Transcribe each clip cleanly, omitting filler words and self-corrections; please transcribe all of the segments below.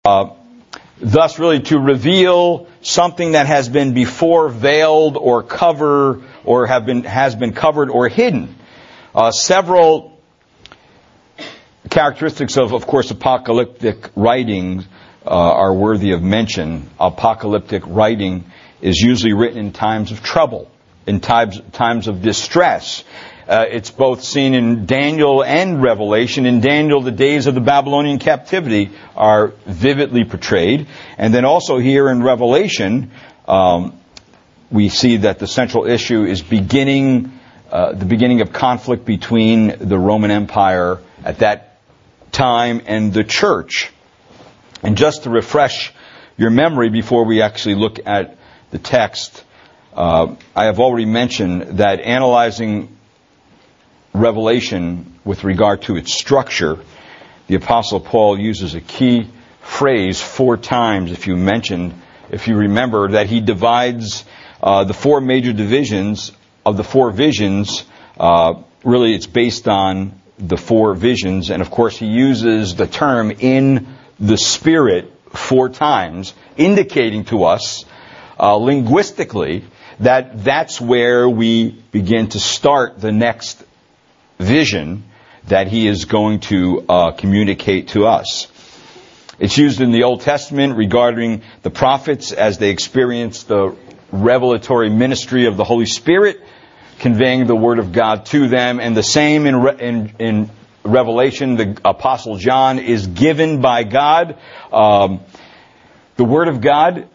Thus, really, to reveal something that has been before veiled or covered, or has been covered or hidden. Several characteristics of course, apocalyptic writing are worthy of mention. Apocalyptic writing is usually written in times of trouble, in times of distress. It's both seen in Daniel and Revelation. In Daniel, the days of the Babylonian captivity are vividly portrayed. And then also here in Revelation, we see that the central issue is the beginning of conflict between the Roman Empire at that time and the church. And just to refresh your memory before we actually look at the text, I have already mentioned that analyzing Revelation with regard to its structure, the Apostle Paul uses a key phrase 4 times. If you remember that he divides the 4 major divisions of the 4 visions. Really, it's based on the 4 visions, and of course he uses the term in the Spirit 4 times, indicating to us linguistically that that's where we begin to start the next vision that he is going to communicate to us. It's used in the Old Testament regarding the prophets as they experience the revelatory ministry of the Holy Spirit, conveying the Word of God to them. And the same in Revelation, the Apostle John is given by God the Word of God,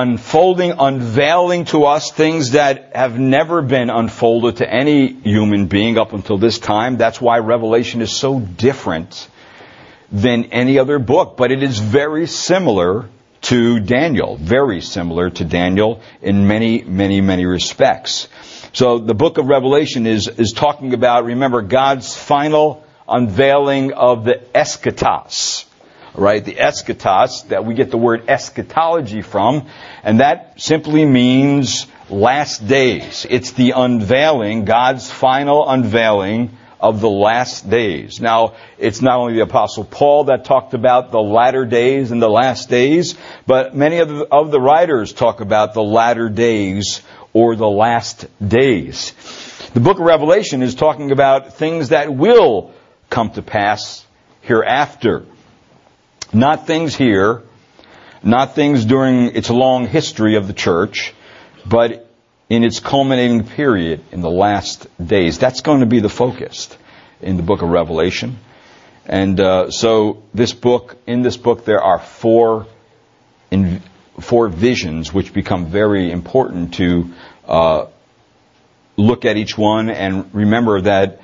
unveiling to us things that have never been unfolded to any human being up until this time. That's why Revelation is so different than any other book. But it is very similar to Daniel. Very similar to Daniel in many, many, many respects. So the book of Revelation is talking about, remember, God's final unveiling of the eschatos. Right, the eschatos, that we get the word eschatology from, and that simply means last days. It's the unveiling, God's final unveiling of the last days. Now, it's not only the Apostle Paul that talked about the latter days and the last days, but many of the writers talk about the latter days or the last days. The book of Revelation is talking about things that will come to pass hereafter. Not things here, not things during its long history of the church, but in its culminating period in the last days. That's going to be the focus in the book of Revelation. And so in this book there are 4 visions which become very important to look at each one and remember that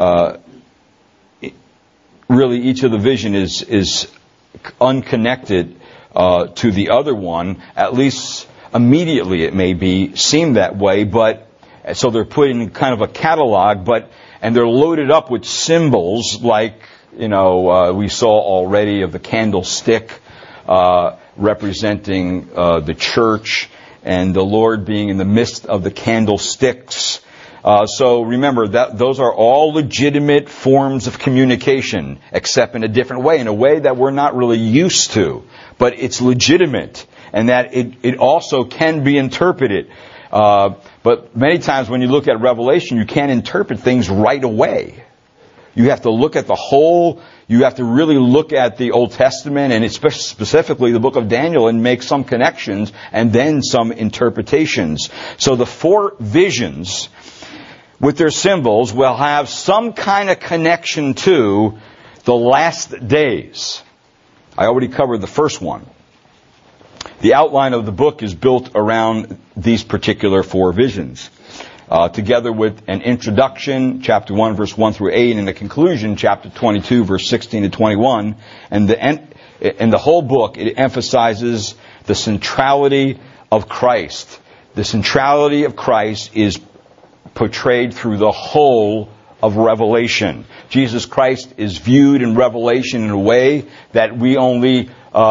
really each of the vision is unconnected to the other one, at least immediately it may seem that way, but so they're put in kind of a catalog, and they're loaded up with symbols like, we saw already of the candlestick representing the church and the Lord being in the midst of the candlesticks. So remember that those are all legitimate forms of communication, except in a different way, in a way that we're not really used to. But it's legitimate, and that it also can be interpreted. But many times when you look at Revelation, you can't interpret things right away. You have to look at the whole. You have to really look at the Old Testament, and especially specifically the book of Daniel, and make some connections and then some interpretations. So the 4 visions with their symbols will have some kind of connection to the last days. I already covered the first one. The outline of the book is built around these particular 4 visions, together with an introduction, chapter 1, verse 1 through 8, and a conclusion, chapter 22, verse 16 to 21. And the whole book, it emphasizes the centrality of Christ. The centrality of Christ is portrayed through the whole of Revelation. Jesus Christ is viewed in Revelation in a way that we only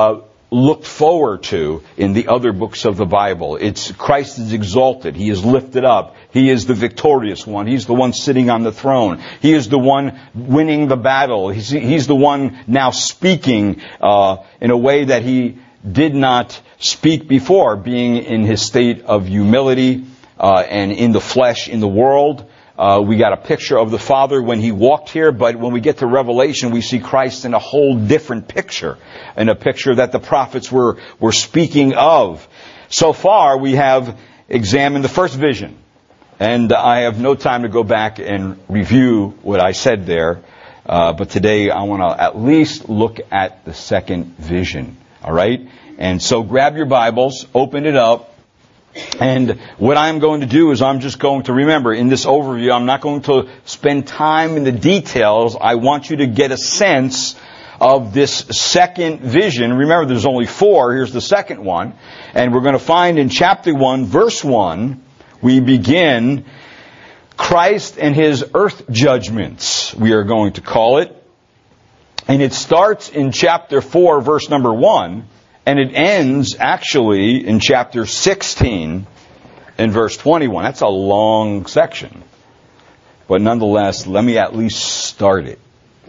looked forward to in the other books of the Bible. It's Christ is exalted. He is lifted up. He is the victorious one. He's the one sitting on the throne. He is the one winning the battle. He's the one now speaking in a way that he did not speak before, being in his state of humility and in the flesh, in the world. We got a picture of the Father when he walked here, but when we get to Revelation, we see Christ in a whole different picture, in a picture that the prophets were speaking of. So far, we have examined the first vision, and I have no time to go back and review what I said there, but today I want to at least look at the second vision, all right? And so grab your Bibles, open it up, and what I'm going to do is I'm just going to remember in this overview, I'm not going to spend time in the details. I want you to get a sense of this second vision. Remember, there's only 4. Here's the second one. And we're going to find in chapter 1, verse 1, we begin Christ and his earth judgments, we are going to call it. And it starts in chapter 4, verse number 1. And it ends, actually, in chapter 16 and verse 21. That's a long section. But nonetheless, let me at least start it.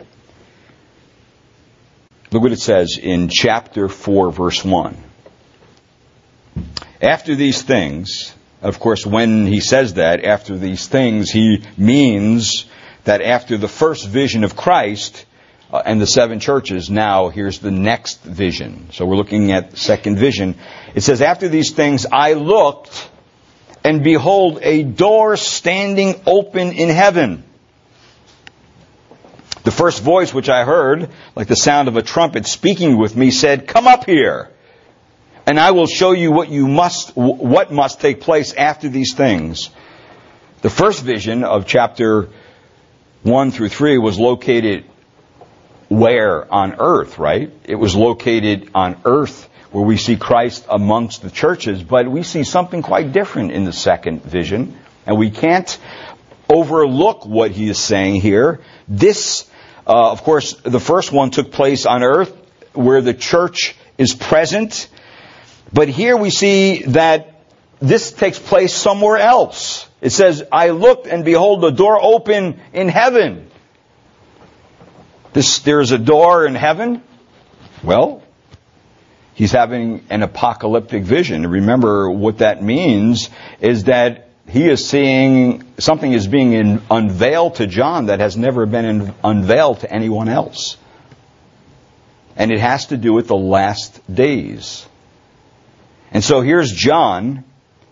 Look what it says in chapter 4, verse 1. After these things, of course, when he says that, after these things, he means that after the first vision of Christ and the 7 churches, now here's the next vision. So we're looking at the second vision. It says, after these things I looked, and behold, a door standing open in heaven. The first voice which I heard, like the sound of a trumpet speaking with me, said, come up here, and I will show you what must take place after these things. The first vision of chapter 1 through 3 was located where? On earth, right? It was located on earth where we see Christ amongst the churches, but we see something quite different in the second vision, and we can't overlook what he is saying here. This, of course, the first one took place on earth where the church is present, but here we see that this takes place somewhere else. It says, I looked and behold the door open in heaven. There's a door in heaven? Well, he's having an apocalyptic vision. Remember, what that means is that he is seeing something is being unveiled to John that has never been unveiled to anyone else. And it has to do with the last days. And so here's John.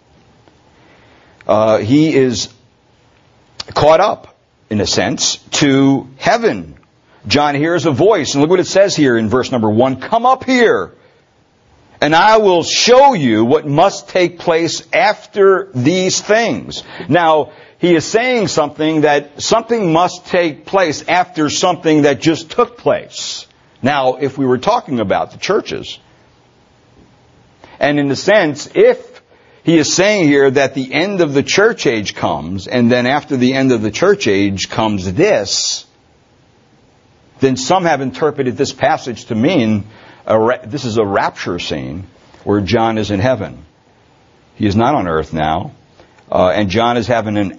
He is caught up, in a sense, to heaven. John hears a voice, and look what it says here in verse number 1. Come up here, and I will show you what must take place after these things. Now, he is saying something must take place after something that just took place. Now, if we were talking about the churches, and in a sense, if he is saying here that the end of the church age comes, and then after the end of the church age comes this, then some have interpreted this passage to mean this is a rapture scene where John is in heaven. He is not on earth now, and John is having an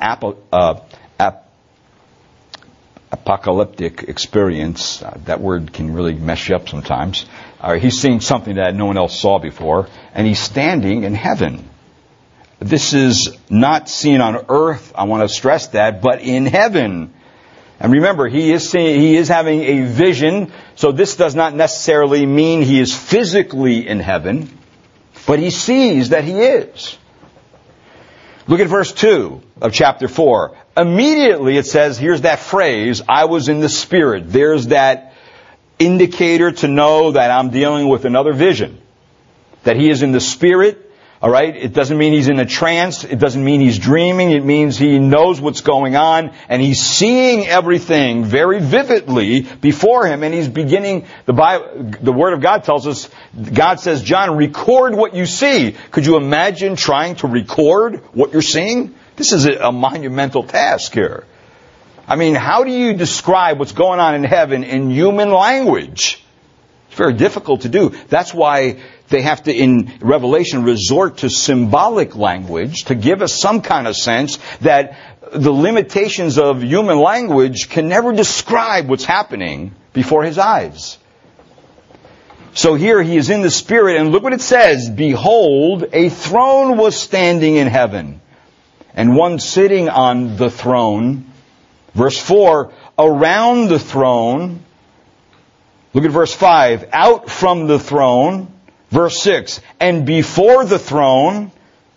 apocalyptic experience. That word can really mess you up sometimes. He's seeing something that no one else saw before, and he's standing in heaven. This is not seen on earth, I want to stress that, but in heaven. And remember, he is having a vision, so this does not necessarily mean he is physically in heaven, but he sees that he is. Look at verse 2 of chapter 4. Immediately it says, here's that phrase, I was in the Spirit. There's that indicator to know that I'm dealing with another vision. That he is in the Spirit. All right? It doesn't mean he's in a trance. It doesn't mean he's dreaming. It means he knows what's going on, and he's seeing everything very vividly before him, and he's beginning, the Word of God tells us, God says, John, record what you see. Could you imagine trying to record what you're seeing? This is a monumental task here. I mean, how do you describe what's going on in heaven in human language? It's very difficult to do. That's why they have to, in Revelation, resort to symbolic language to give us some kind of sense that the limitations of human language can never describe what's happening before his eyes. So here he is in the Spirit, and look what it says. Behold, a throne was standing in heaven, and one sitting on the throne. Verse 4, around the throne. Look at verse 5. Out from the throne. Verse 6. And before the throne.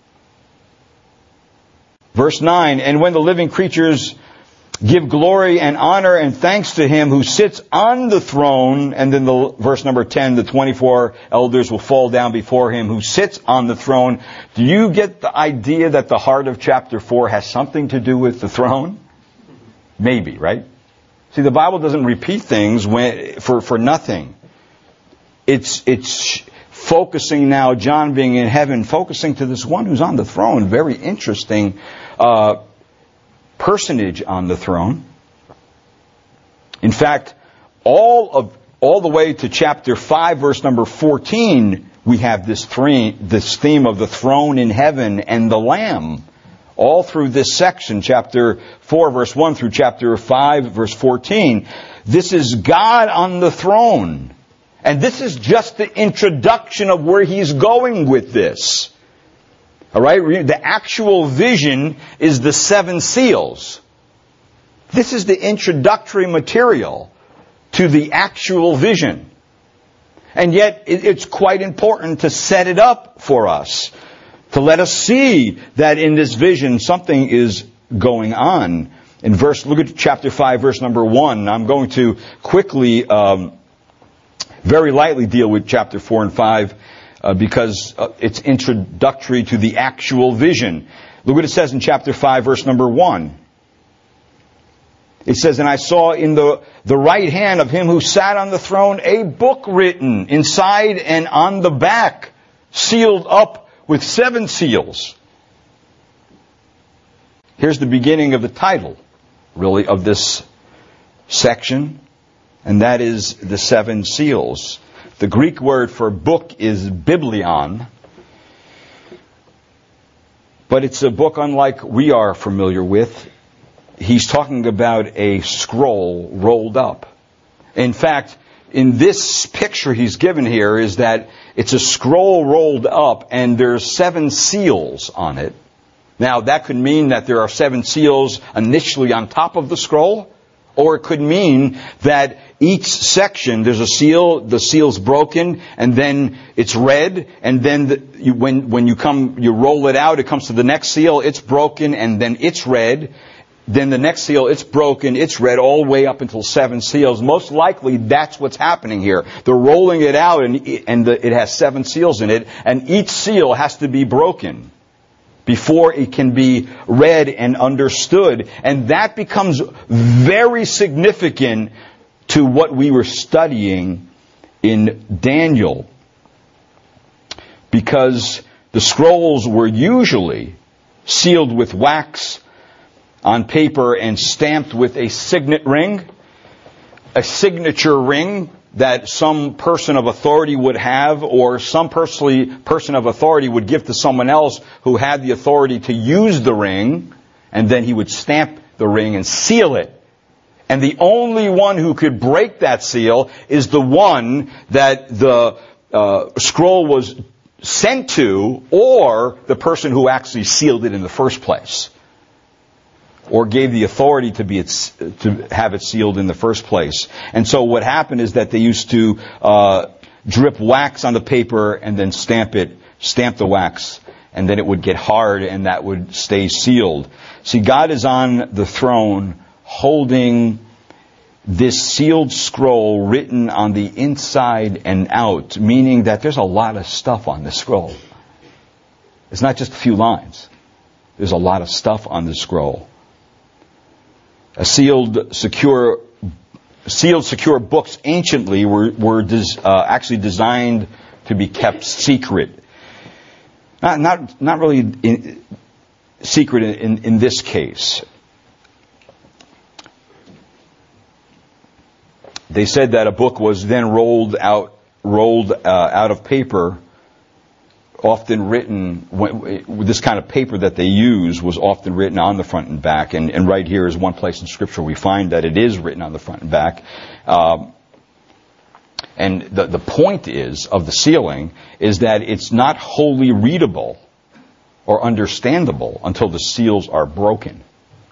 Verse 9. And when the living creatures give glory and honor and thanks to him who sits on the throne. And then verse number 10. The 24 elders will fall down before him who sits on the throne. Do you get the idea that the heart of chapter 4 has something to do with the throne? Maybe, right? See, the Bible doesn't repeat things for nothing. It's focusing now, John being in heaven, focusing to this one who's on the throne. Very interesting personage on the throne. In fact, all the way to chapter 5, verse number 14, we have this theme of the throne in heaven and the Lamb. All through this section, chapter 4, verse 1 through chapter 5, verse 14. This is God on the throne. And this is just the introduction of where he's going with this. Alright? The actual vision is the 7 seals. This is the introductory material to the actual vision. And yet, it's quite important to set it up for us. To let us see that in this vision something is going on. Look at chapter 5, verse number 1. I'm going to quickly, very lightly deal with chapter 4 and 5 because it's introductory to the actual vision. Look what it says in chapter 5, verse number 1. It says, and I saw in the right hand of him who sat on the throne a book written inside and on the back, sealed up with 7 seals. Here's the beginning of the title, really, of this section, and that is the 7 seals. The Greek word for book is biblion, but it's a book unlike we are familiar with. He's talking about a scroll rolled up. In fact, in this picture he's given here is that it's a scroll rolled up and there's 7 seals on it. Now that could mean that there are 7 seals initially on top of the scroll, or it could mean that each section there's a seal, the seal's broken, and then it's read, and then when you roll it out, it comes to the next seal, it's broken, and then it's read. Then the next seal, it's broken, it's read all the way up until 7 seals. Most likely that's what's happening here. They're rolling it out and it has 7 seals in it, and each seal has to be broken before it can be read and understood. And that becomes very significant to what we were studying in Daniel. Because the scrolls were usually sealed with wax on paper and stamped with a signet ring, a signature ring that some person of authority would have, or some person of authority would give to someone else who had the authority to use the ring, and then he would stamp the ring and seal it. And the only one who could break that seal is the one that the scroll was sent to, or the person who actually sealed it in the first place, or gave the authority to have it sealed in the first place. And so what happened is that they used to drip wax on the paper and then stamp the wax, and then it would get hard and that would stay sealed. See, God is on the throne holding this sealed scroll written on the inside and out, meaning that there's a lot of stuff on the scroll. It's not just a few lines. There's a lot of stuff on the scroll. Sealed, secure books anciently were actually designed to be kept secret. Not really secret in this case. They said that a book was then rolled out rolled out of paper, often written, this kind of paper that they use was often written on the front and back. And right here is one place in Scripture we find that it is written on the front and back. And the point of the sealing is that it's not wholly readable or understandable until the seals are broken.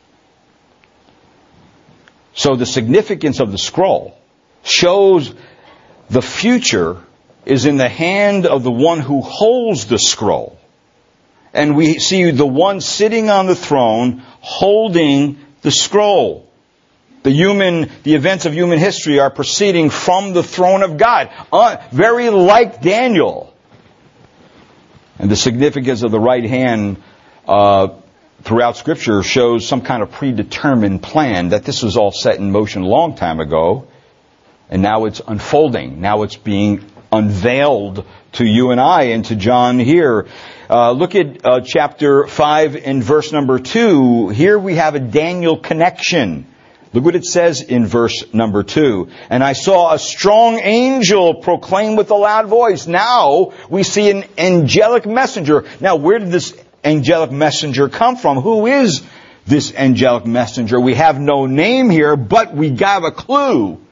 So the significance of the scroll shows the future is in the hand of the one who holds the scroll. And we see the one sitting on the throne holding the scroll. The events of human history are proceeding from the throne of God. Very like Daniel. And the significance of the right hand throughout Scripture shows some kind of predetermined plan, that this was all set in motion a long time ago, and now it's unfolding. Now it's being unveiled to you and I and to John here. Look at chapter 5 and verse number 2. Here we have a Daniel connection. Look what it says in verse number 2. And I saw a strong angel proclaim with a loud voice. Now we see an angelic messenger. Now where did this angelic messenger come from? Who is this angelic messenger? We have no name here, but we got a clue.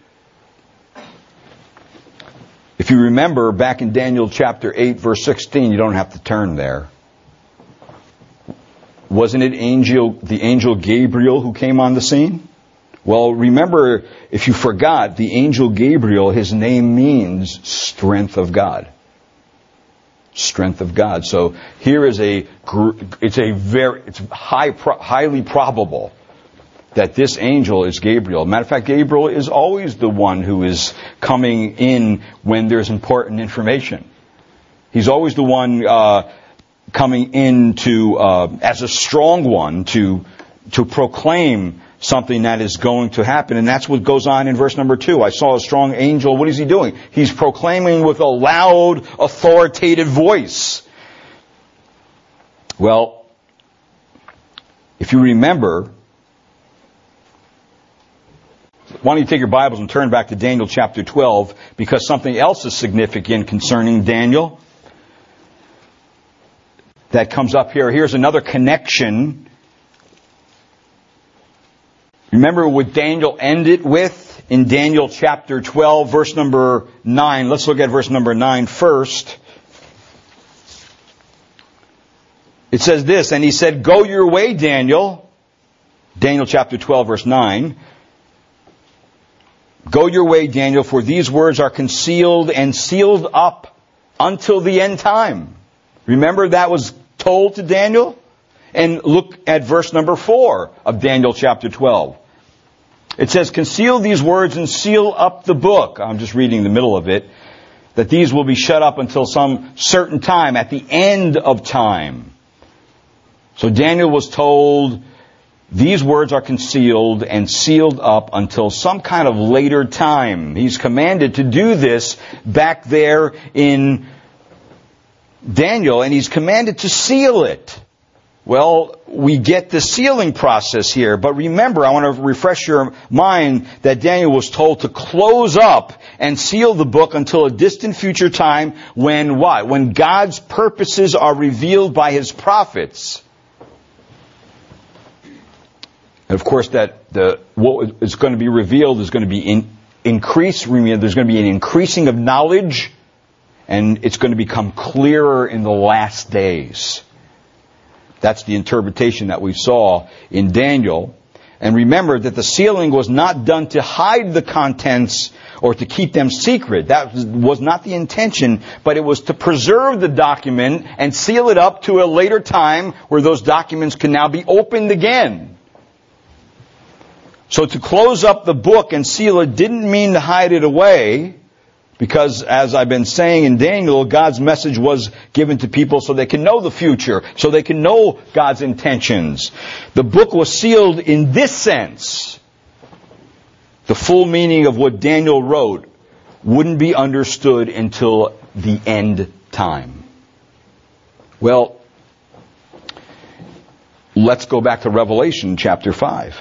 If you remember back in Daniel chapter 8 verse 16, you don't have to turn there. Wasn't it the angel Gabriel who came on the scene? Well, remember, if you forgot, the angel Gabriel, his name means strength of God. Strength of God. So here is it's highly probable that this angel is Gabriel. Matter of fact, Gabriel is always the one who is coming in when there's important information. He's always the one coming in as a strong one to proclaim something that is going to happen. And that's what goes on in verse number 2. I saw a strong angel. What is he doing? He's proclaiming with a loud, authoritative voice. Well, if you remember, why don't you take your Bibles and turn back to Daniel chapter 12, because something else is significant concerning Daniel that comes up here. Here's another connection. Remember what Daniel ended with in Daniel chapter 12, verse number 9. Let's look at verse number 9 first. It says this, and he said, "Go your way, Daniel." Daniel chapter 12, verse 9. "Go your way, Daniel, for these words are concealed and sealed up until the end time." Remember that was told to Daniel? And look at verse number 4 of Daniel chapter 12. It says, "Conceal these words and seal up the book." I'm just reading the middle of it. "That these will be shut up until some certain time, at the end of time." So Daniel was told, these words are concealed and sealed up until some kind of later time. He's commanded to do this back there in Daniel, and he's commanded to seal it. Well, we get the sealing process here, but remember, I want to refresh your mind that Daniel was told to close up and seal the book until a distant future time when what? When God's purposes are revealed by His prophets. And of course, what is going to be revealed is going to be increase. There's going to be an increasing of knowledge, and it's going to become clearer in the last days. That's the interpretation that we saw in Daniel. And remember that the sealing was not done to hide the contents or to keep them secret. That was not the intention, but it was to preserve the document and seal it up to a later time where those documents can now be opened again. So to close up the book and seal it didn't mean to hide it away, because as I've been saying in Daniel, God's message was given to people so they can know the future, so they can know God's intentions. The book was sealed in this sense. The full meaning of what Daniel wrote wouldn't be understood until the end time. Well, let's go back to Revelation chapter 5.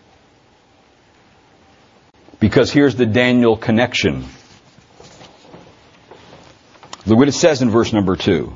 Because here's the Daniel connection. Look what it says in verse number 2.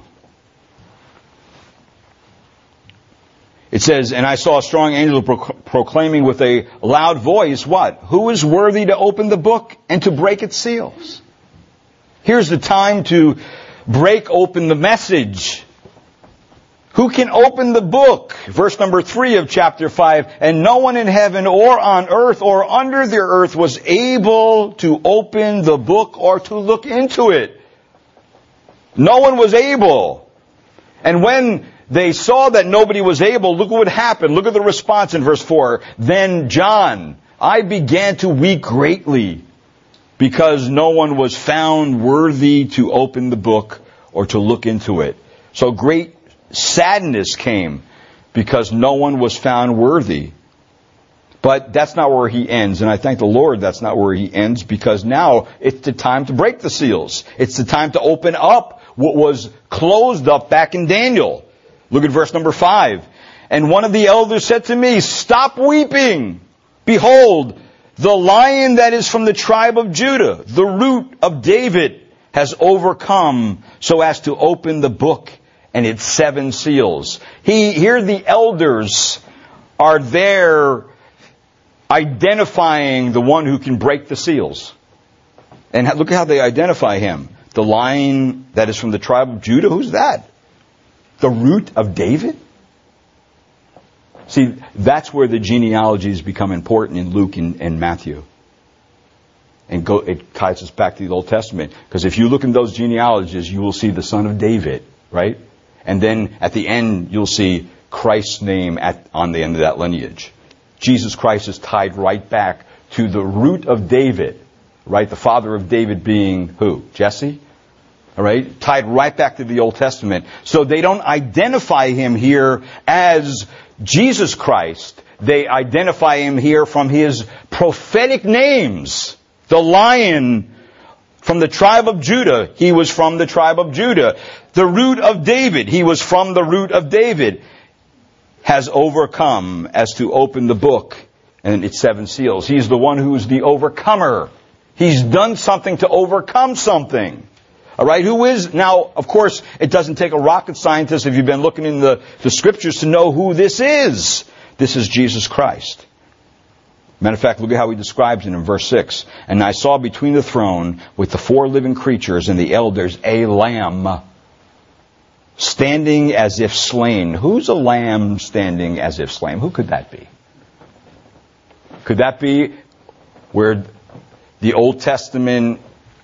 It says, and I saw a strong angel proclaiming with a loud voice, what? Who is worthy to open the book and to break its seals? Here's the time to break open the message. Who can open the book? Verse number 3 of chapter 5. And no one in heaven or on earth or under the earth was able to open the book or to look into it. No one was able. And when they saw that nobody was able, look what happened. Look at the response in verse 4. Then John, I began to weep greatly because no one was found worthy to open the book or to look into it. So great sadness came because no one was found worthy. But that's not where he ends. And I thank the Lord that's not where he ends, because now it's the time to break the seals. It's the time to open up what was closed up back in Daniel. Look at verse number 5. And one of the elders said to me, stop weeping. Behold, the Lion that is from the tribe of Judah, the Root of David, has overcome so as to open the book and its 7 seals. Here the elders are there identifying the one who can break the seals. And look at how they identify him. The Lion that is from the tribe of Judah, who's that? The Root of David? See, that's where the genealogies become important in Luke and Matthew. And it ties us back to the Old Testament. Because if you look in those genealogies, you will see the son of David, right? And then at the end, you'll see Christ's name on the end of that lineage. Jesus Christ is tied right back to the root of David, right? The father of David being who? Jesse? All right? Tied right back to the Old Testament. So they don't identify him here as Jesus Christ. They identify him here from his prophetic names. The Lion from the tribe of Judah, he was from the tribe of Judah. The Root of David, he was from the root of David, has overcome as to open the book and its 7 seals. He's the one who is the overcomer. He's done something to overcome something. All right, who is, now, of course, it doesn't take a rocket scientist if you've been looking in the scriptures to know who this is. This is Jesus Christ. Matter of fact, look at how he describes it in verse 6. And I saw between the throne with the 4 living creatures and the elders a lamb standing as if slain. Who's a lamb standing as if slain? Who could that be? Could that be where the Old Testament,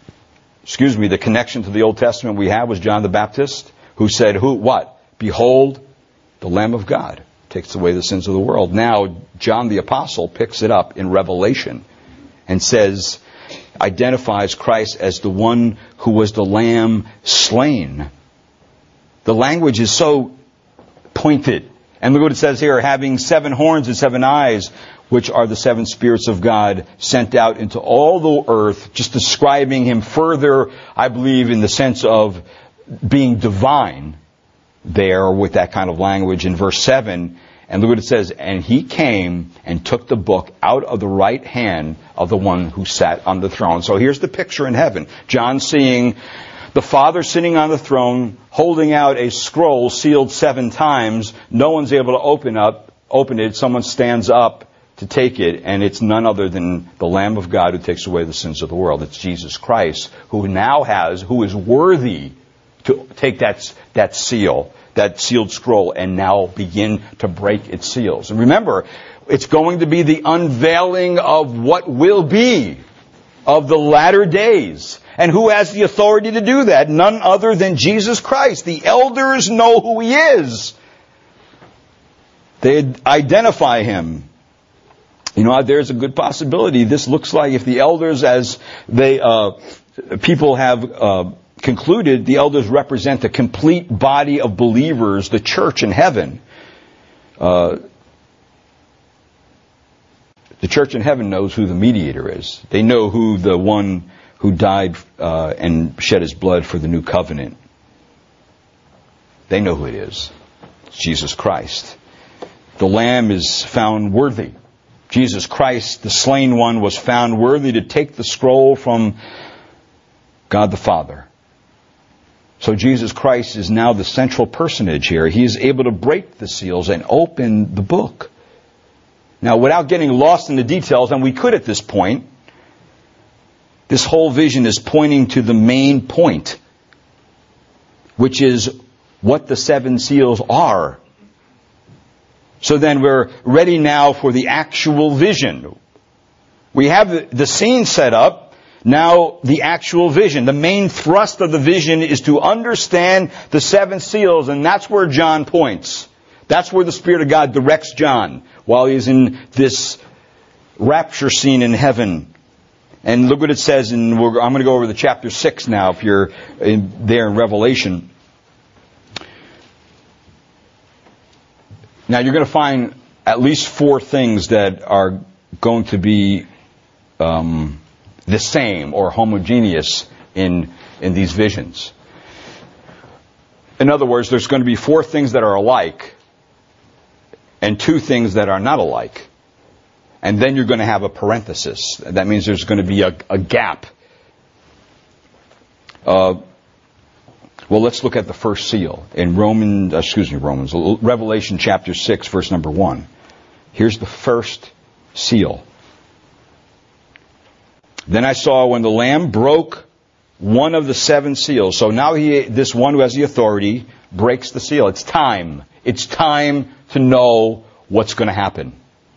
the connection to the Old Testament we have was John the Baptist, who said, what? Behold, the Lamb of God takes away the sins of the world. Now, John the Apostle picks it up in Revelation and says, identifies Christ as the one who was the Lamb slain. The language is so pointed. And look what it says here, having 7 horns and 7 eyes, which are the 7 spirits of God sent out into all the earth, just describing him further, I believe, in the sense of being divine there with that kind of language in verse 7. And look what it says, and he came and took the book out of the right hand of the one who sat on the throne. So here's the picture in heaven. John seeing the Father sitting on the throne, holding out a scroll sealed 7 times. No one's able to open it. Someone stands up to take it, and it's none other than the Lamb of God who takes away the sins of the world. It's Jesus Christ, who is worthy to take that seal, that sealed scroll, and now begin to break its seals. And remember, it's going to be the unveiling of what will be, of the latter days. And who has the authority to do that? None other than Jesus Christ. The elders know who he is. They identify him. You know, there's a good possibility. This looks like, if the elders, as people have concluded, the elders represent the complete body of believers, the church in heaven. The church in heaven knows who the mediator is. They know who the one who died and shed his blood for the new covenant. They know who it is. It's Jesus Christ. The Lamb is found worthy. Jesus Christ, the slain one, was found worthy to take the scroll from God the Father. So Jesus Christ is now the central personage here. He is able to break the seals and open the book. Now, without getting lost in the details, and we could at this point, this whole vision is pointing to the main point, which is what the 7 seals are. So then we're ready now for the actual vision. We have the scene set up. Now the actual vision. The main thrust of the vision is to understand the 7 seals, and that's where John points. That's where the Spirit of God directs John while he's in this rapture scene in heaven. And look what it says, I'm going to go over to chapter 6 now if you're there in Revelation. Now you're going to find at least 4 things that are going to be the same or homogeneous in these visions. In other words, there's going to be 4 things that are alike and 2 things that are not alike. And then you're going to have a parenthesis. That means there's going to be a gap. Well, let's look at the first seal in Revelation chapter 6, verse number 1. Here's the first seal. Then I saw when the Lamb broke one of the 7 seals. So now this one who has the authority breaks the seal. It's time. It's time to know what's going to happen.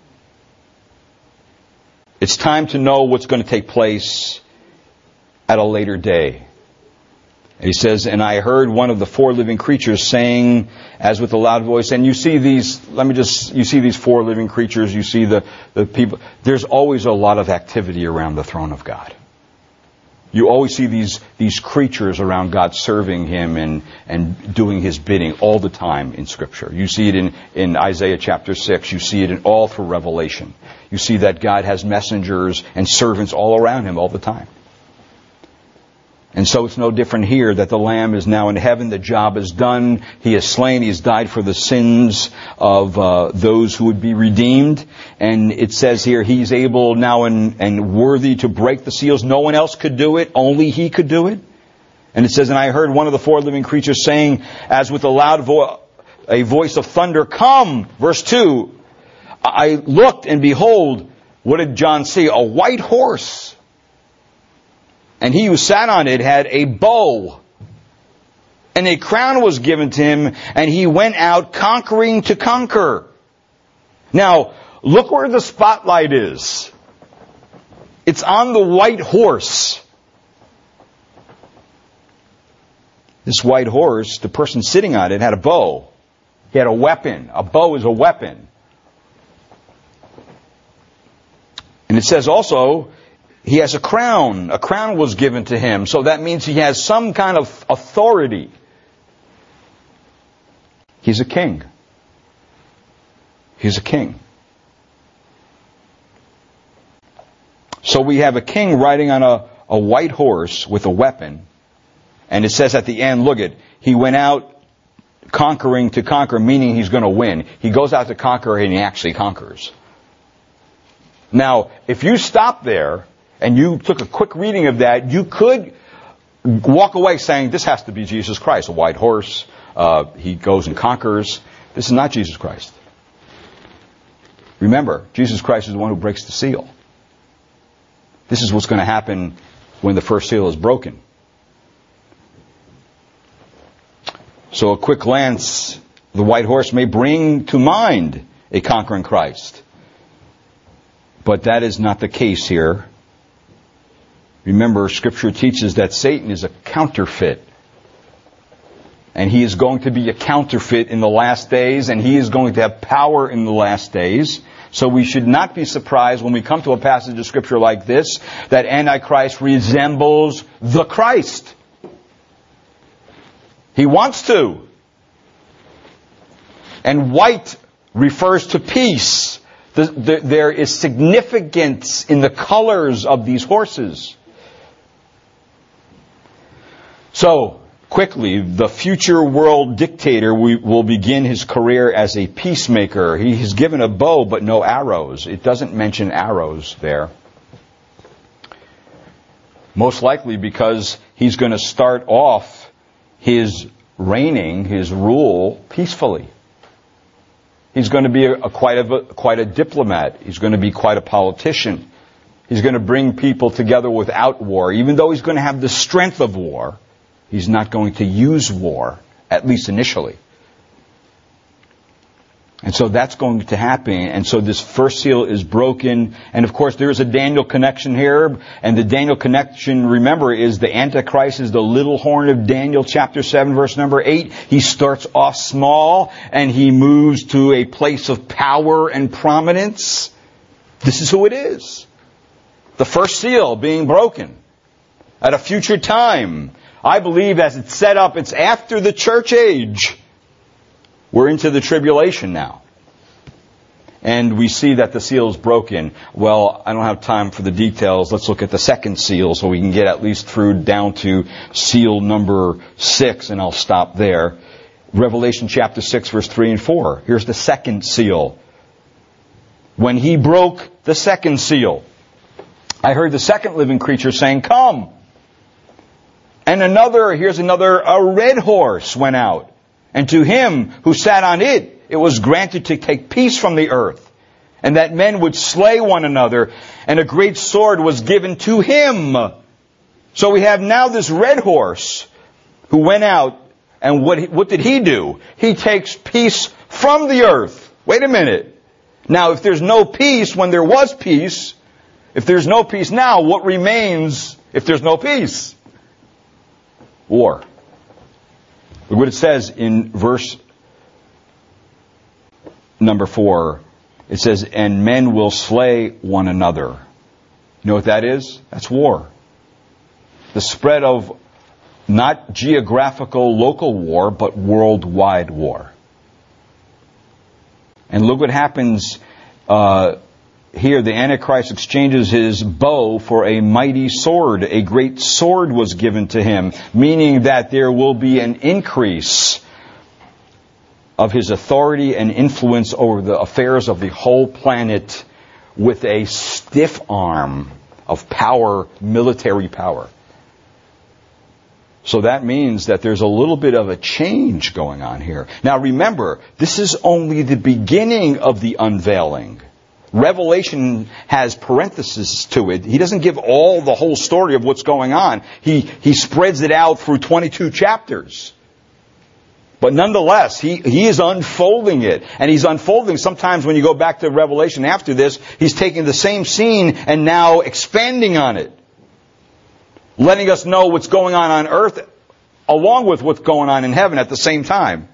It's time to know what's going to take place at a later day. And he says, and I heard one of the 4 living creatures saying, as with a loud voice, and you see these 4 living creatures, you see the people. There's always a lot of activity around the throne of God. You always see these creatures around God serving Him and doing His bidding all the time in Scripture. You see it in Isaiah chapter 6. You see it all through Revelation. You see that God has messengers and servants all around Him all the time. And so it's no different here that the Lamb is now in heaven. The job is done. He is slain. He has died for the sins of those who would be redeemed. And it says here He's able now and worthy to break the seals. No one else could do it. Only He could do it. And it says, and I heard one of the 4 living creatures saying, as with a loud a voice of thunder, come! Verse 2. I looked and behold, what did John see? A white horse. And he who sat on it had a bow, and a crown was given to him, and he went out conquering to conquer. Now, look where the spotlight is. It's on the white horse. This white horse, the person sitting on it, had a bow. He had a weapon. A bow is a weapon. And it says also, he has a crown. A crown was given to him. So that means he has some kind of authority. He's a king. He's a king. So we have a king riding on a white horse with a weapon. And it says at the end, look it, he went out conquering to conquer, meaning he's going to win. He goes out to conquer and he actually conquers. Now, if you stop there, and you took a quick reading of that, you could walk away saying, this has to be Jesus Christ. A white horse, he goes and conquers. This is not Jesus Christ. Remember, Jesus Christ is the one who breaks the seal. This is what's going to happen when the first seal is broken. So a quick glance, the white horse may bring to mind a conquering Christ. But that is not the case here. Remember, Scripture teaches that Satan is a counterfeit. And he is going to be a counterfeit in the last days, and he is going to have power in the last days. So we should not be surprised when we come to a passage of Scripture like this, that Antichrist resembles the Christ. He wants to. And white refers to peace. There is significance in the colors of these horses. So, quickly, the future world dictator will begin his career as a peacemaker. He is given a bow, but no arrows. It doesn't mention arrows there. Most likely because he's going to start off his reigning, his rule, peacefully. He's going to be quite a diplomat. He's going to be quite a politician. He's going to bring people together without war. Even though he's going to have the strength of war, he's not going to use war, at least initially. And so that's going to happen. And so this first seal is broken. And of course, there is a Daniel connection here. And the Daniel connection, remember, is the Antichrist is the little horn of Daniel chapter 7, verse number 8. He starts off small and he moves to a place of power and prominence. This is who it is. The first seal being broken at a future time. I believe as it's set up, it's after the church age. We're into the tribulation now. And we see that the seal is broken. Well, I don't have time for the details. Let's look at the second seal so we can get at least through down to seal number 6, and I'll stop there. Revelation chapter 6, verse 3 and 4. Here's the second seal. When he broke the second seal, I heard the second living creature saying, "Come." And a red horse went out. And to him who sat on it, it was granted to take peace from the earth, and that men would slay one another, and a great sword was given to him. So we have now this red horse who went out, and what did he do? He takes peace from the earth. Wait a minute. Now, if there's no peace when there was peace, if there's no peace now, what remains if there's no peace? War. Look what it says in verse number 4. It says, "And men will slay one another." You know what that is? That's war. The spread of not geographical local war, but worldwide war. And look what happens here. The Antichrist exchanges his bow for a mighty sword. A great sword was given to him, meaning that there will be an increase of his authority and influence over the affairs of the whole planet with a stiff arm of power, military power. So that means that there's a little bit of a change going on here. Now remember, this is only the beginning of the unveiling. Revelation has parentheses to it. He doesn't give the whole story of what's going on. He spreads it out through 22 chapters. But nonetheless, he is unfolding it. And he's unfolding, sometimes when you go back to Revelation after this, he's taking the same scene and now expanding on it. Letting us know what's going on earth along with what's going on in heaven at the same time.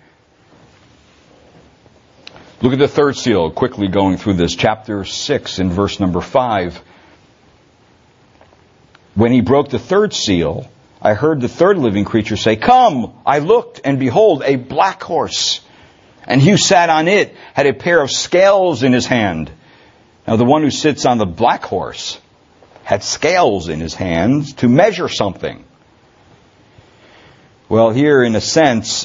Look at the third seal, quickly going through this. Chapter 6 in verse number 5. When he broke the third seal, I heard the third living creature say, "Come!" I looked, and behold, a black horse. And he who sat on it had a pair of scales in his hand. Now the one who sits on the black horse had scales in his hands to measure something. Well, here in a sense,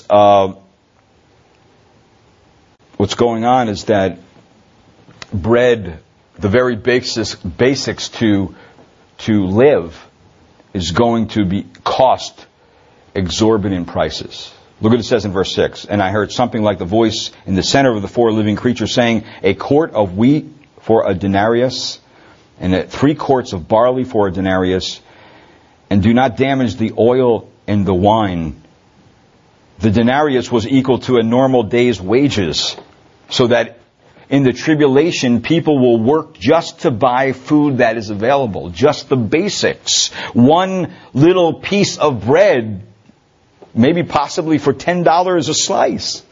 what's going on is that bread, the very basics to live, is going to be cost exorbitant prices. Look what it says in verse 6. And I heard something like the voice in the center of the four living creatures saying, "A quart of wheat for a denarius, and 3 quarts of barley for a denarius, and do not damage the oil and the wine." The denarius was equal to a normal day's wages, so that in the tribulation, people will work just to buy food that is available, just the basics. One little piece of bread, maybe possibly for $10 a slice.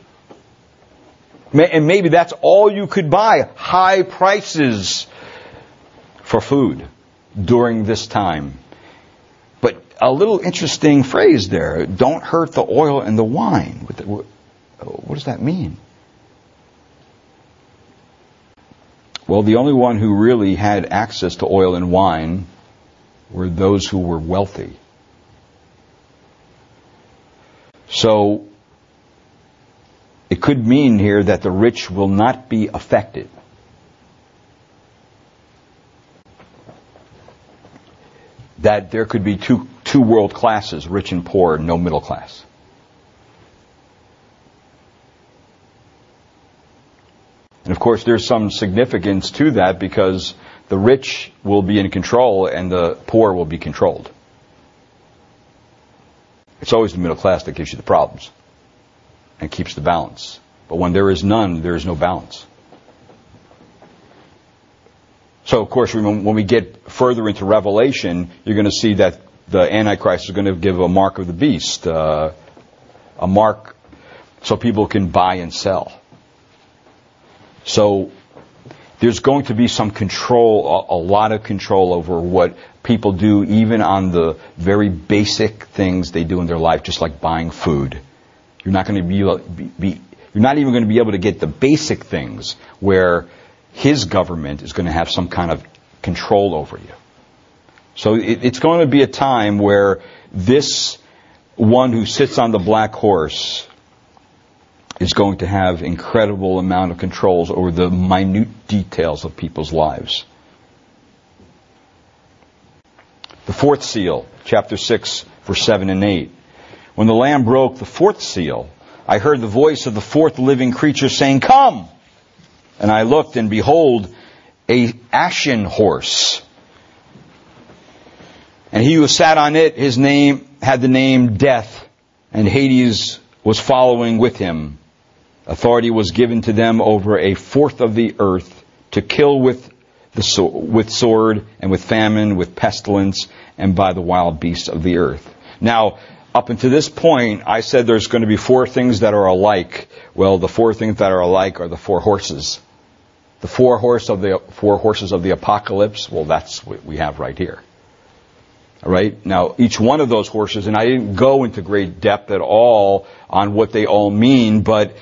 And maybe that's all you could buy. High prices for food during this time. But a little interesting phrase there, don't hurt the oil and the wine. What does that mean? Well, the only one who really had access to oil and wine were those who were wealthy. So, it could mean here that the rich will not be affected. That there could be two two world classes, rich and poor, no middle class. And of course, there's some significance to that because the rich will be in control and the poor will be controlled. It's always the middle class that gives you the problems and keeps the balance. But when there is none, there is no balance. So, of course, when we get further into Revelation, you're going to see that the Antichrist is going to give a mark of the beast, a mark so people can buy and sell. So there's going to be some control, a lot of control over what people do, even on the very basic things they do in their life, just like buying food. You're not going to you're not even going to be able to get the basic things where his government is going to have some kind of control over you. So it's going to be a time where this one who sits on the black horse is going to have incredible amount of controls over the minute details of people's lives. The fourth seal, chapter 6, verse 7 and 8. When the Lamb broke the fourth seal, I heard the voice of the fourth living creature saying, "Come!" And I looked, and behold, a ashen horse. And he who sat on it, his name had the name Death, and Hades was following with him. Authority was given to them over a fourth of the earth to kill with sword and with famine, with pestilence, and by the wild beasts of the earth. Now, up until this point, I said there's going to be four things that are alike. Well, the four things that are alike are the four horses. The four horses of the apocalypse, well, that's what we have right here. All right? Now, each one of those horses, and I didn't go into great depth at all on what they all mean, but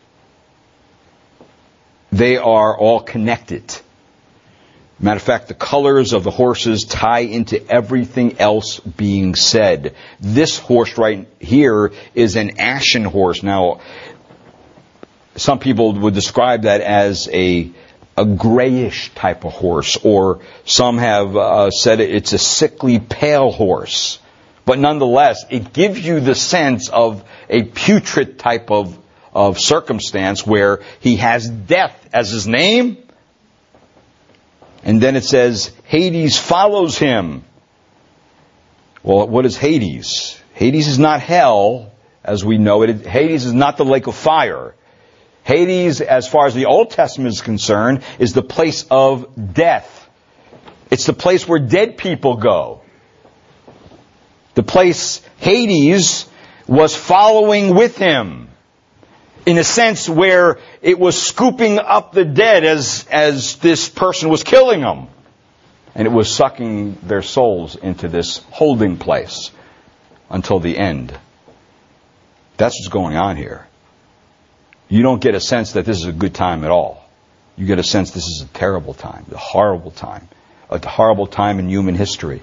they are all connected. Matter of fact, the colors of the horses tie into everything else being said. This horse right here is an ashen horse. Now, some people would describe that as a grayish type of horse, or some have said it's a sickly pale horse. But nonetheless, it gives you the sense of a putrid type of circumstance where he has death as his name. And then it says, Hades follows him. Well, what is Hades? Hades is not hell, as we know it. Hades is not the lake of fire. Hades, as far as the Old Testament is concerned, is the place of death. It's the place where dead people go. The place, Hades, was following with him. In a sense where it was scooping up the dead as this person was killing them. And it was sucking their souls into this holding place until the end. That's what's going on here. You don't get a sense that this is a good time at all. You get a sense this is a terrible time, a horrible time in human history.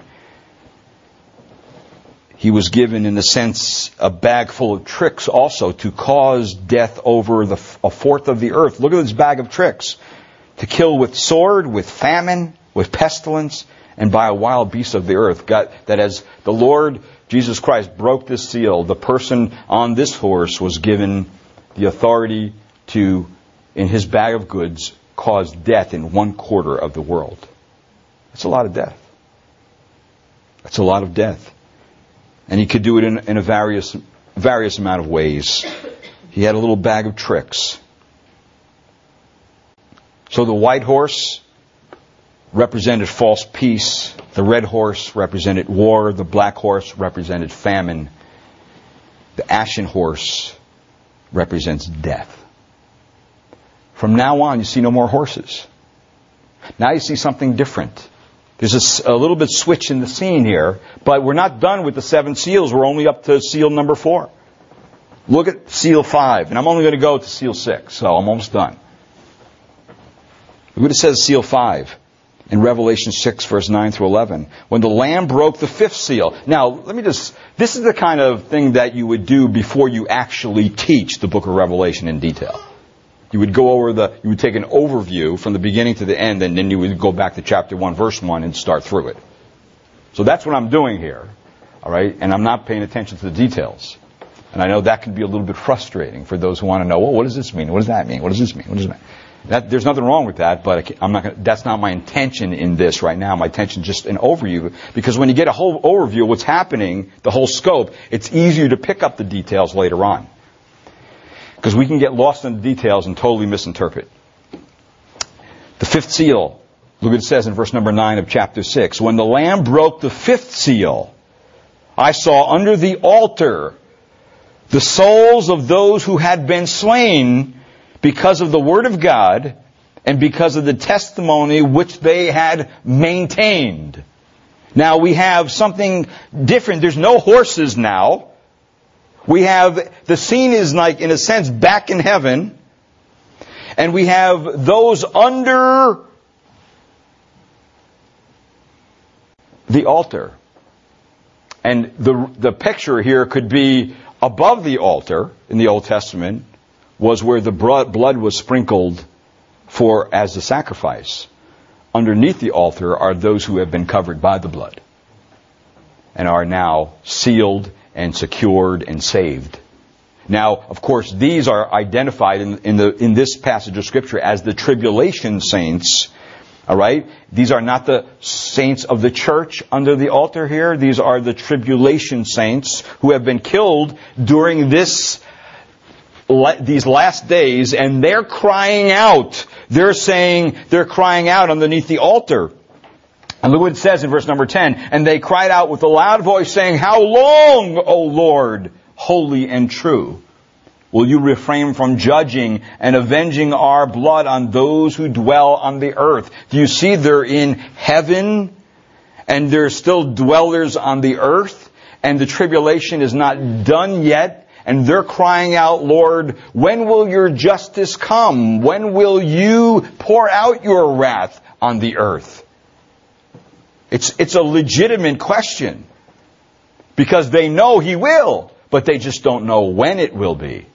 He was given, in a sense, a bag full of tricks also to cause death over a fourth of the earth. Look at this bag of tricks. To kill with sword, with famine, with pestilence, and by a wild beast of the earth. That as the Lord Jesus Christ broke this seal, the person on this horse was given the authority to, in his bag of goods, cause death in 1/4 of the world. That's a lot of death. That's a lot of death. And he could do it in a various amount of ways. He had a little bag of tricks. So the white horse represented false peace. The red horse represented war. The black horse represented famine. The ashen horse represents death. From now on, you see no more horses. Now you see something different. There's a little bit switch in the scene here, but we're not done with the 7 seals. We're only up to seal number 4. Look at seal 5, and I'm only going to go to seal 6, so I'm almost done. Look what it says, seal 5, in Revelation 6, verse 9 through 11. When the Lamb broke the 5th seal. Now, this is the kind of thing that you would do before you actually teach the book of Revelation in detail. You would go over you would take an overview from the beginning to the end, and then you would go back to chapter 1, verse 1, and start through it. So that's what I'm doing here. All right? And I'm not paying attention to the details. And I know that can be a little bit frustrating for those who want to know, well, what does this mean? What does that mean? What does this mean? What does that mean? There's nothing wrong with that, but that's not my intention in this right now. My intention is just an overview, because when you get a whole overview of what's happening, the whole scope, it's easier to pick up the details later on. Because we can get lost in the details and totally misinterpret. The fifth seal, look what it says in verse number 9 of chapter 6. When the Lamb broke the fifth seal, I saw under the altar the souls of those who had been slain because of the word of God and because of the testimony which they had maintained. Now we have something different. There's no horses now. The scene is like, in a sense, back in heaven. And we have those under the altar. And the picture here could be above the altar in the Old Testament was where the blood was sprinkled as a sacrifice. Underneath the altar are those who have been covered by the blood and are now sealed and secured and saved. Now, of course, these are identified in this passage of Scripture as the tribulation saints. All right? These are not the saints of the church under the altar here. These are the tribulation saints who have been killed during these last days, and they're crying out. They're crying out underneath the altar. And look what it says in verse number 10. And they cried out with a loud voice, saying, How long, O Lord, holy and true, will you refrain from judging and avenging our blood on those who dwell on the earth? Do you see they're in heaven and they're still dwellers on the earth, and the tribulation is not done yet? And they're crying out, Lord, when will your justice come? When will you pour out your wrath on the earth? It's a legitimate question, because they know He will, but they just don't know when it will be.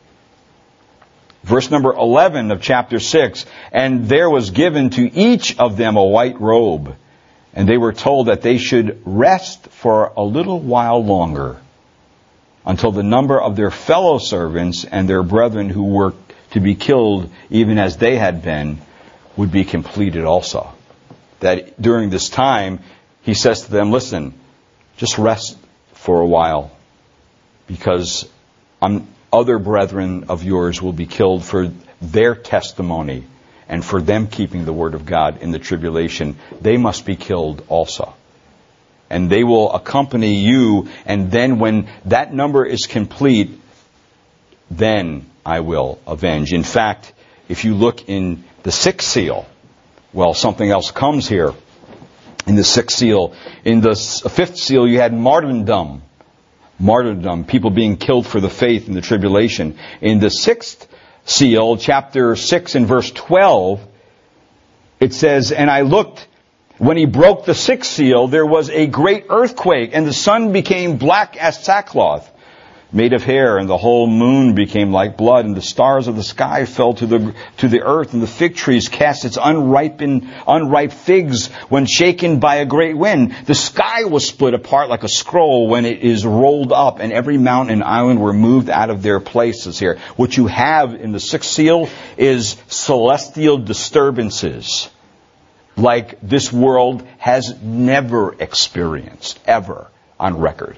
Verse number 11 of chapter 6, and there was given to each of them a white robe, and they were told that they should rest for a little while longer, until the number of their fellow servants and their brethren who were to be killed, even as they had been, would be completed also. That during this time, He says to them, listen, just rest for a while, because other brethren of yours will be killed for their testimony and for them keeping the word of God in the tribulation. They must be killed also. And they will accompany you, and then when that number is complete, then I will avenge. In fact, if you look in the sixth seal, well, something else comes here. In the sixth seal, in the fifth seal, you had martyrdom, people being killed for the faith in the tribulation. In the sixth seal, chapter 6 and verse 12, it says, And I looked, when He broke the sixth seal, there was a great earthquake, and the sun became black as sackcloth made of hair, and the whole moon became like blood, and the stars of the sky fell to the earth, and the fig trees cast its unripe figs when shaken by a great wind. The sky was split apart like a scroll when it is rolled up, and every mountain and island were moved out of their places here. What you have in the sixth seal is celestial disturbances like this world has never experienced, ever, on record.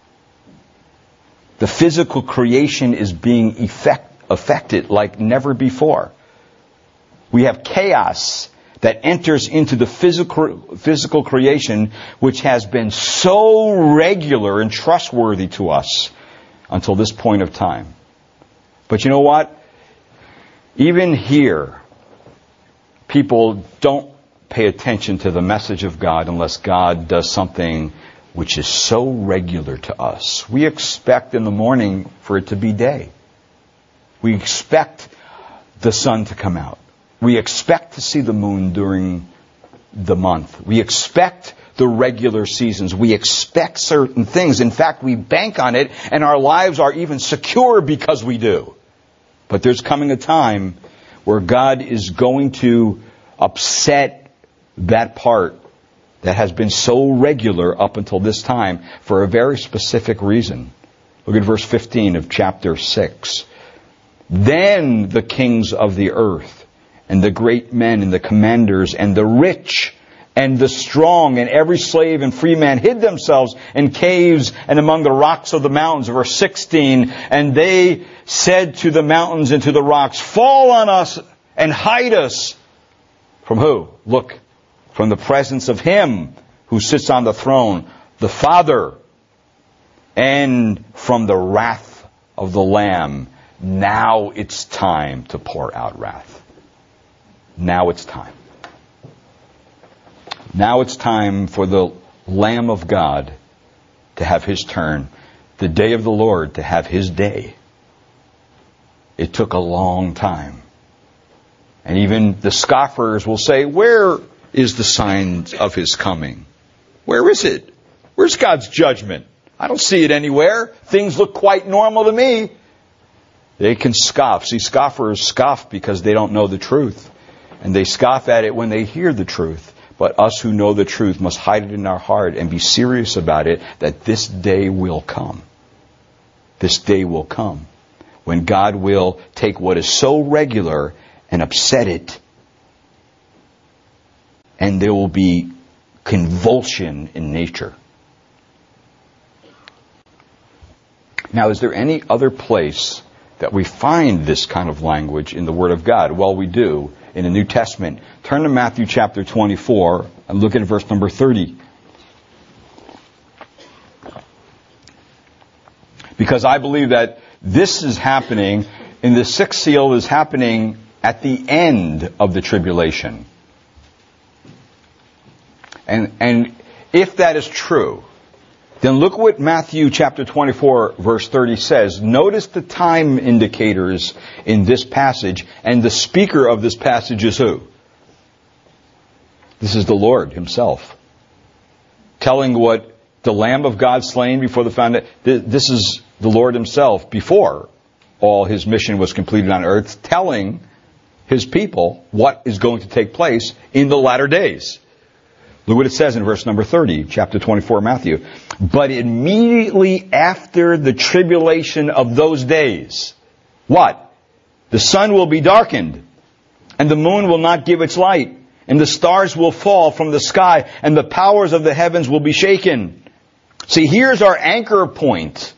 The physical creation is being affected like never before. We have chaos that enters into the physical creation, which has been so regular and trustworthy to us until this point of time. But you know what? Even here, people don't pay attention to the message of God unless God does something which is so regular to us. We expect in the morning for it to be day. We expect the sun to come out. We expect to see the moon during the month. We expect the regular seasons. We expect certain things. In fact, we bank on it, and our lives are even secure because we do. But there's coming a time where God is going to upset that part that has been so regular up until this time for a very specific reason. Look at verse 15 of chapter 6. Then the kings of the earth, and the great men, and the commanders, and the rich, and the strong, and every slave and free man hid themselves in caves and among the rocks of the mountains. Verse 16, and they said to the mountains and to the rocks, fall on us and hide us. From who? Look, from the presence of Him who sits on the throne, the Father, and from the wrath of the Lamb. Now it's time to pour out wrath. Now it's time. Now it's time for the Lamb of God to have His turn. The day of the Lord to have His day. It took a long time. And even the scoffers will say, where is the sign of His coming? Where is it? Where's God's judgment? I don't see it anywhere. Things look quite normal to me. They can scoff. See, scoffers scoff because they don't know the truth. And they scoff at it when they hear the truth. But us who know the truth must hide it in our heart and be serious about it, that this day will come. This day will come when God will take what is so regular and upset it, and there will be convulsion in nature. Now, is there any other place that we find this kind of language in the Word of God? Well, we do. In the New Testament. Turn to Matthew chapter 24 and look at verse number 30. Because I believe that this is happening, and the sixth seal is happening at the end of the tribulation. And if that is true, then look what Matthew chapter 24 verse 30 says. Notice the time indicators in this passage, and the speaker of this passage is who? This is the Lord Himself. Telling what the Lamb of God slain before the foundation. This is the Lord Himself before all His mission was completed on earth, telling His people what is going to take place in the latter days. Look what it says in verse number 30, chapter 24 of Matthew. But immediately after the tribulation of those days, what? The sun will be darkened, and the moon will not give its light, and the stars will fall from the sky, and the powers of the heavens will be shaken. See, here's our anchor point.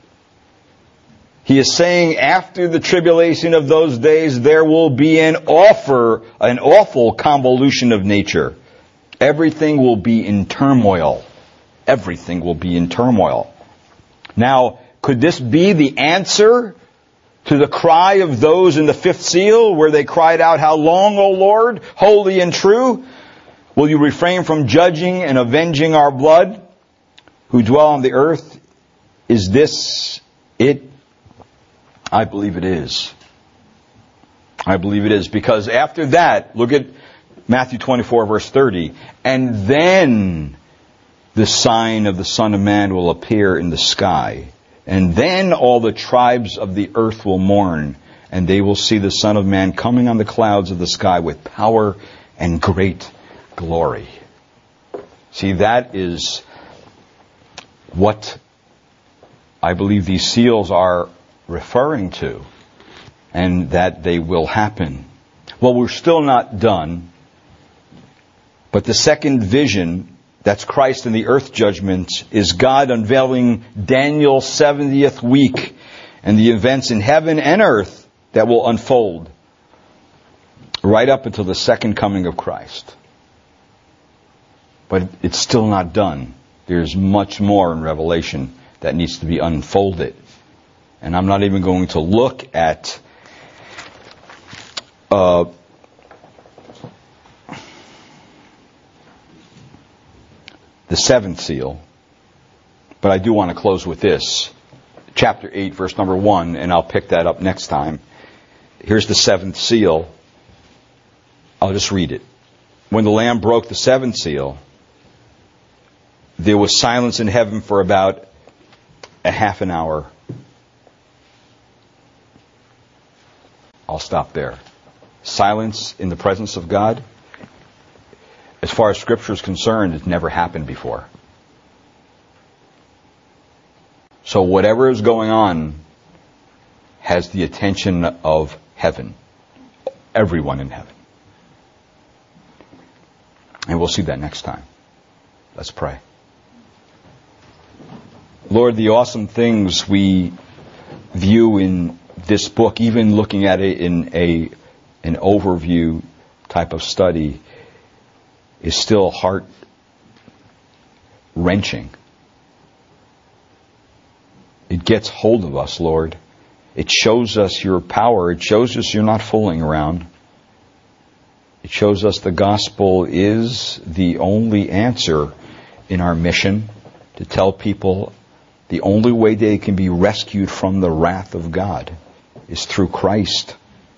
He is saying after the tribulation of those days, there will be an awful convolution of nature. Everything will be in turmoil. Everything will be in turmoil. Now, could this be the answer to the cry of those in the fifth seal, where they cried out, how long, O Lord, holy and true, will you refrain from judging and avenging our blood, who dwell on the earth? Is this it? I believe it is. I believe it is, because after that, look at Matthew 24 verse 30, and then the sign of the Son of Man will appear in the sky, and then all the tribes of the earth will mourn, and they will see the Son of Man coming on the clouds of the sky with power and great glory. See, that is what I believe these seals are referring to, and that they will happen. Well, we're still not done. But the second vision, that's Christ in the earth judgment, is God unveiling Daniel's 70th week and the events in heaven and earth that will unfold right up until the second coming of Christ. But it's still not done. There's much more in Revelation that needs to be unfolded. And I'm not even going to look at the seventh seal, but I do want to close with this. Chapter 8, verse number 1, and I'll pick that up next time. Here's the seventh seal. I'll just read it. When the Lamb broke the seventh seal, there was silence in heaven for about a half an hour. I'll stop there. Silence in the presence of God. As far as Scripture is concerned, it's never happened before. So whatever is going on has the attention of heaven. Everyone in heaven. And we'll see that next time. Let's pray. Lord, the awesome things we view in this book, even looking at it in an overview type of study, is still heart-wrenching. It gets hold of us, Lord. It shows us your power. It shows us you're not fooling around. It shows us the gospel is the only answer in our mission to tell people the only way they can be rescued from the wrath of God is through Christ.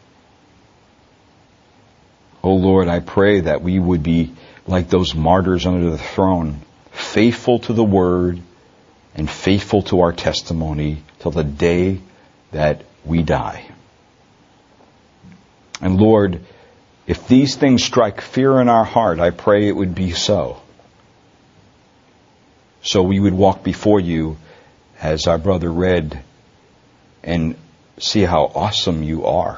Oh Lord, I pray that we would be like those martyrs under the throne, faithful to the word and faithful to our testimony till the day that we die. And Lord, if these things strike fear in our heart, I pray it would be so. So we would walk before you, as our brother read, and see how awesome you are.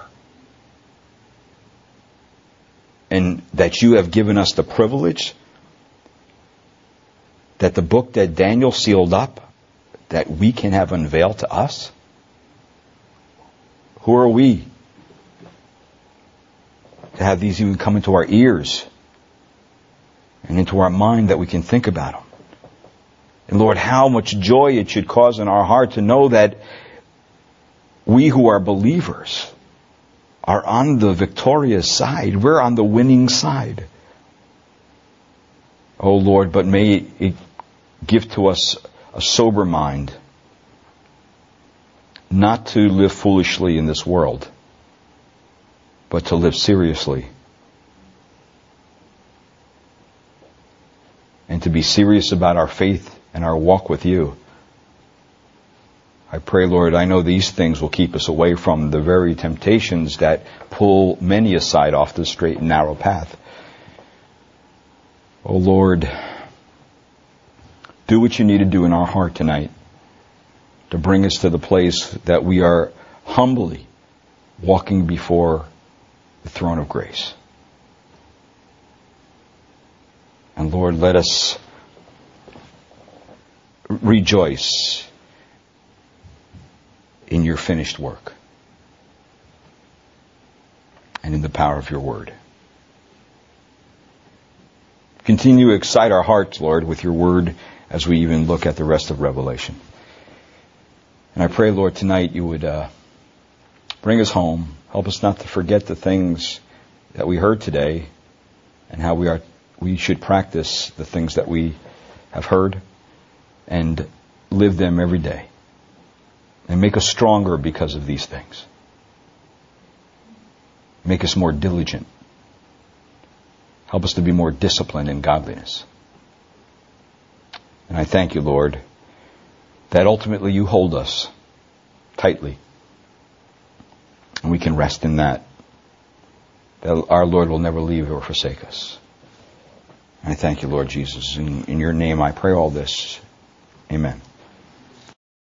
And that you have given us the privilege that the book that Daniel sealed up, that we can have unveiled to us. Who are we to have these even come into our ears and into our mind that we can think about them? And Lord, how much joy it should cause in our heart to know that we who are believers are on the victorious side. We're on the winning side. Oh Lord, but may it give to us a sober mind, not to live foolishly in this world, but to live seriously. And to be serious about our faith and our walk with you. I pray, Lord, I know these things will keep us away from the very temptations that pull many aside off the straight and narrow path. Oh Lord, do what you need to do in our heart tonight to bring us to the place that we are humbly walking before the throne of grace. And Lord, let us rejoice in your finished work and in the power of your word. Continue to excite our hearts, Lord, with your word as we even look at the rest of Revelation. And I pray, Lord, tonight you would bring us home. Help us not to forget the things that we heard today and how we should practice the things that we have heard and live them every day. And make us stronger because of these things. Make us more diligent. Help us to be more disciplined in godliness. And I thank you, Lord, that ultimately you hold us tightly. And we can rest in that our Lord will never leave or forsake us. And I thank you, Lord Jesus. In your name I pray all this. Amen.